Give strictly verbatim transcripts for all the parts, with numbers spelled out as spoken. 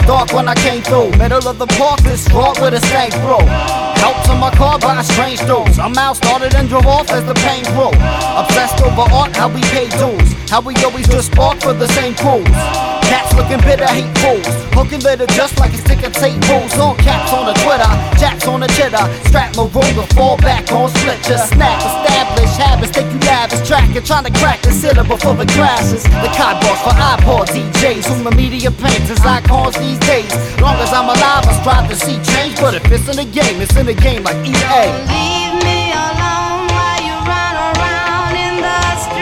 dark when I came through. Middle of the park, this fraud with a stank bro. Helped on my car by strange dudes. I'm out, started and drove off as the pain grew. Obsessed over art, how we pay dues. How we always just spark for the same crews. Cats looking bitter, hate fools. Hooking litter just like a stick of tape rules. On caps on the Twitter, jacks on the chitter. Strap my roller, fall back on split. Just snap, establish habits, think you lavish. Tracking, trying to crack the sitter before the crashes. The kibosh for iPod D Js. Who my media paints as icons these days. Long as I'm alive, I strive to see change. But if it's in the game, it's in the game like E A. Leave me alone while you run around in the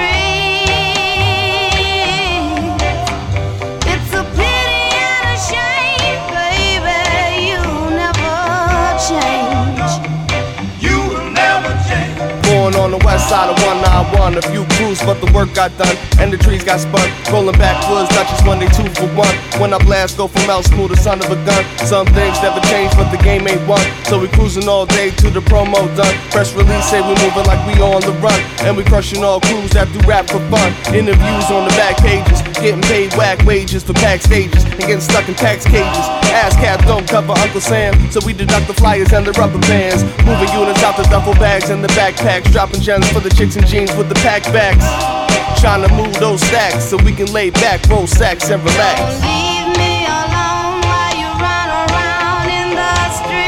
street. It's a pity and a shame, baby, you never change. You will never change. Born on the west side of one ninety-one, a few crews, but the work got done and the trees got spun. Rolling backwoods, Dutchess one day two for one. When I blast, go from L School to son of a gun. Some things never change, but the game ain't won. So we cruising all day till the promo done. Press release say we moving like we on the run, and we crushing all crews that do rap for fun. Interviews on the back pages, getting paid whack wages for packed stages and getting stuck in tax cages. Ass cap don't cover Uncle Sam, so we deduct the flyers and the rubber bands. Moving units out the duffel bags and the backpacks, dropping gems for the chicks and jeans with the pack backs. Trying to move those stacks so we can lay back, roll sacks and relax. Leave me alone while you run around in the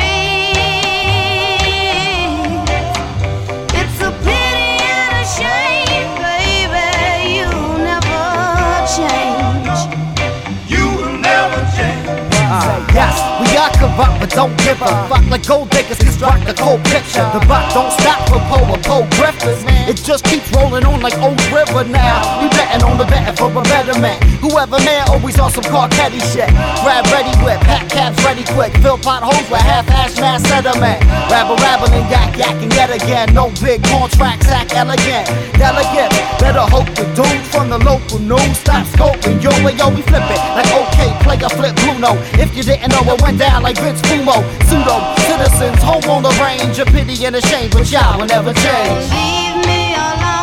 street. It's a pity and a shame, baby, you never change. You will never change. Uh, yes, we are corrupt, but don't give a fuck. Like gold diggers construct the cold picture. The buck don't stop for pole or pole grifters. It just keeps rolling on like old river now. We betting on the betting for a better man. Whoever man always on some Carcetti shit. Grab ready whip, pack cabs ready quick. Fill potholes with half-ass mass sediment. Rabble rabbling, yak yakking yet again. No big contracts, act elegant. Delegate, better hope the dudes from the local news stop scoping. Yo, yo, we flip it like okay, play a flip Bruno. If you didn't know, it went down like Vince Fumo. Pseudo citizens, home on the range. A pity and a shame, but y'all will never change. Leave me alone.